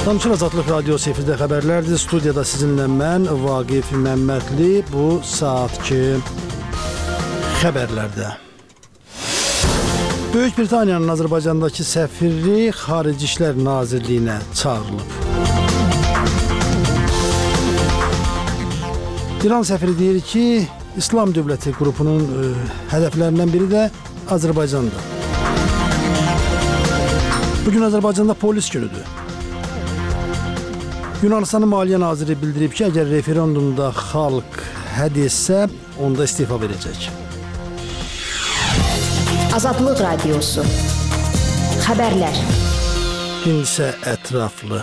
Danışır Azadlıq Radiosu efirdə xəbərlərdir. Studiyada sizinlə mən, Vaqif Məmmədli. Bu saatki xəbərlərdə. Böyük Britaniyanın Azərbaycandakı səfiri Xarici İşlər Nazirliyinə çağırılıb. İran səfiri deyir ki, İslam Dövləti qrupunun hədəflərindən biri də Azərbaycandır. Bugün Azərbaycanda polis günüdür. Yunanistanın Maliyyə Naziri bildirib ki, əgər referendumda xalq hə desə, onda istifa verəcək. Azadlıq Radiosu. Xəbərlər. İndi isə ətraflı.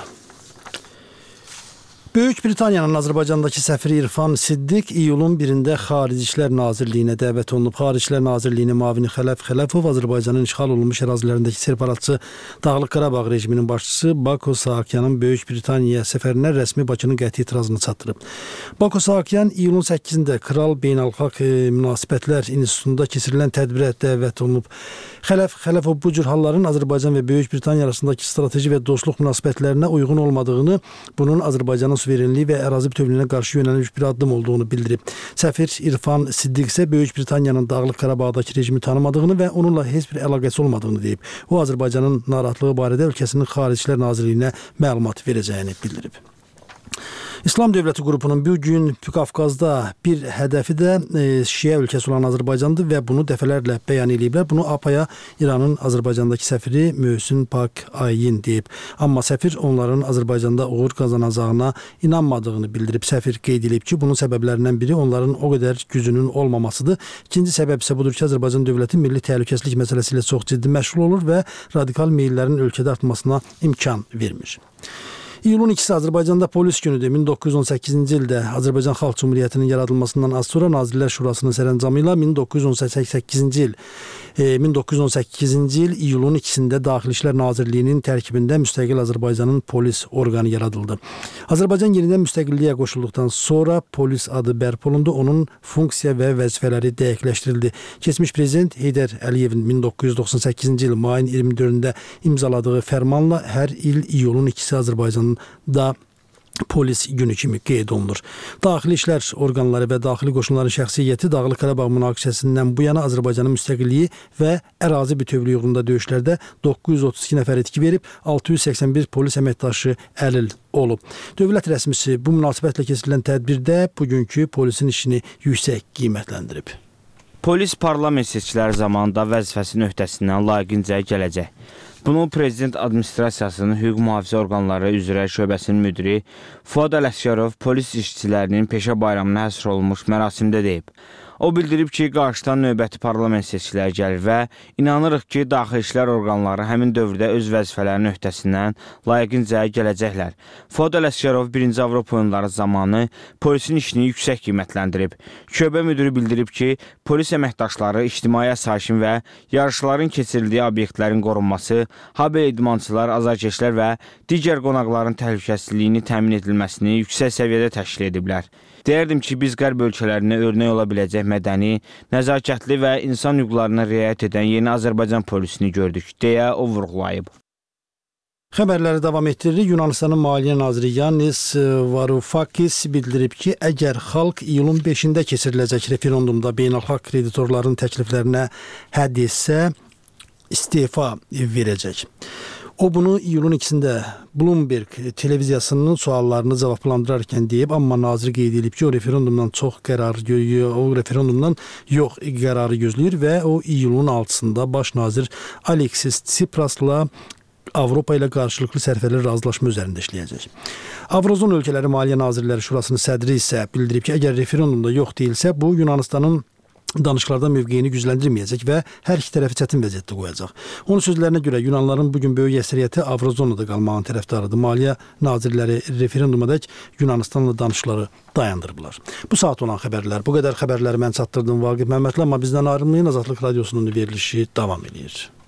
Böyük Britaniyanın Azərbaycandakı səfiri İrfan Siddiq iyulun 1-də Xarici İşlər Nazirliyinə dəvət olunub. Xarici İşlər Nazirliyinin müavini Xələf Xələfov Azərbaycanın işğal olunmuş ərazilərindəki separatçı Dağlıq Qarabağ rejiminin başçısı Bako Saakyanın Böyük Britaniya səfərinə rəsmi Bakının qəti etirazını çatdırıb. Bako Saakyan iyulun 8-də Kral Beynəlxalq Münasibətlər İnstitutunda keçirilən tədbirə dəvət olunub. Xələf Xələfov bu cür halların Azərbaycan və Böyük Britaniya arasındakı strateji və dostluq münasibətlərinə uyğun olmadığını, bunun Azərbaycanın suverenliyi və ərazi bütövlüyünə qarşı yönəlmiş bir addım olduğunu bildirib. Səfir İrfan Siddiq isə Böyük Britaniyanın Dağlıq Qarabağdakı rejimi tanımadığını və onunla heç bir əlaqəsi olmadığını deyib. O, Azərbaycanın narahatlığı barədə ölkəsinin Xarici İşlər Nazirliyinə məlumat verəcəyini bildirib. İslam Dövləti qrupunun bugün Qafqazda bir hədəfi də Şiə ölkəsi olan Azərbaycandır və bunu dəfələrlə bəyan ediblər. Bunu APAya İranın Azərbaycandakı səfiri Möhsin Pak Ayin deyib. Amma səfir onların Azərbaycanda uğur qazanacağına inanmadığını bildirib. Səfir qeyd edib ki, bunun səbəblərindən biri onların o qədər gücünün olmamasıdır. İkinci səbəb isə budur ki, Azərbaycan dövləti milli təhlükəsizlik məsələsi ilə çox ciddi məşğul olur və radikal meyllərin ölkədə artmasına imkan vermir. İyulun 2-si Azərbaycanda polis günüdür. 1918-ci ildə Azərbaycan Xalq Cumhuriyyətinin yaradılmasından az sonra Nazirlər Şurasının sərəncamı ilə 1918-ci il iyulun 2-sində Daxili İşlər Nazirliyinin tərkibində müstəqil Azərbaycanın polis orqanı yaradıldı. Azərbaycan yenidən müstəqilliyə qoşulduqdan sonra polis adı bərpa olundu, onun funksiya və vəzifələri dəqiqləşdirildi. Keçmiş prezident Heydər Əliyevin 1998-ci il mayın 24-də imzaladığı fərmanla hər il iyulun 2-si Azərbaycanın da polis günü kimi qeyd olunur. Daxili işlər orqanları və daxili qoşunların şəxsiyyəti Dağlıq Qarabağ münaqişəsindən bu yana Azərbaycanın müstəqilliyi və ərazi bütövlüyü uğrunda döyüşlərdə 932 nəfər itki verib, 681 polis əməkdaşı əlil olub. Dövlət rəsmisi bu münasibətlə keçirilən tədbirdə bugünkü polisin işini yüksək qiymətləndirib. Polis parlament seçkiləri zamanında vəzifəsinin öhdəsindən layiqincə gələcək. Bunu Prezident Administrasiyasının hüquq mühafizə orqanları üzrə şöbəsinin müdiri Fuad Ələsgərov polis işçilərinin peşə bayramına həsr olunmuş mərasimdə deyib. O bildirib ki, qarşıdan növbəti parlament seçkiləri gəlir və inanırıq ki, daxili işlər orqanları həmin dövrdə öz vəzifələrinin öhdəsindən layiqincə gələcəklər. Fuad Ələsgərov 1-ci Avropa oyunları zamanı polisin işini yüksək qiymətləndirib. Şöbə müdiri bildirib ki, polis əməkdaşları ictimai əsayişin və yarışların keçirildiyi obyektlərin qorunması, habelə idmançılar, azarkeşlər və digər qonaqların təhlükəsizliyini təmin edilməsini yüksək səviyyədə təşkil ediblər. Deyərdim ki, biz qərb ölkələrinə örnək ola biləcək mədəni, nəzakətli və insan hüquqlarına riayət edən yeni Azərbaycan polisini gördük, deyə o vurğulayıb. Xəbərləri davam etdirir. Yunanistanın Maliyyə Naziri Yannis Varoufakis bildirib ki, əgər xalq iyulun 5-də keçiriləcək referendumda beynəlxalq kreditorların təkliflərinə hə desə, istifa verəcək. O bunu iyulun 2-sində Bloomberg televiziyasının suallarını cavablandırarkən deyib, amma nazir qeyd edib ki, o referendumdan yox qərarı gözləyir və o iyulun 6-sında baş nazir Aleksis Tsiprasla Avropa ilə qarşılıqlı sərfəli razılaşma üzərində işləyəcək. Avrozon ölkələri Maliyyə Nazirləri Şurasının sədri isə bildirib ki, əgər referendumda yox deyilsə, bu Yunanistanın danışıqlarda mövqeyini gücləndirməyəcək və hər iki tərəfi çətin vəziyyətdə qoyacaq. Onun sözlərinə görə Yunanların bugün böyük əksəriyyəti Avrozonada qalmağın tərəfdarıdır. Maliyyə nazirləri referendumadək Yunanistanla danışıqları dayandırıblar. Bu saat olan xəbərlər. Bu qədər xəbərləri mən çatdırdım Vaqif Məmmədli, amma bizdən ayrılmayın. Azadlıq Radiosunun verilişi davam edir.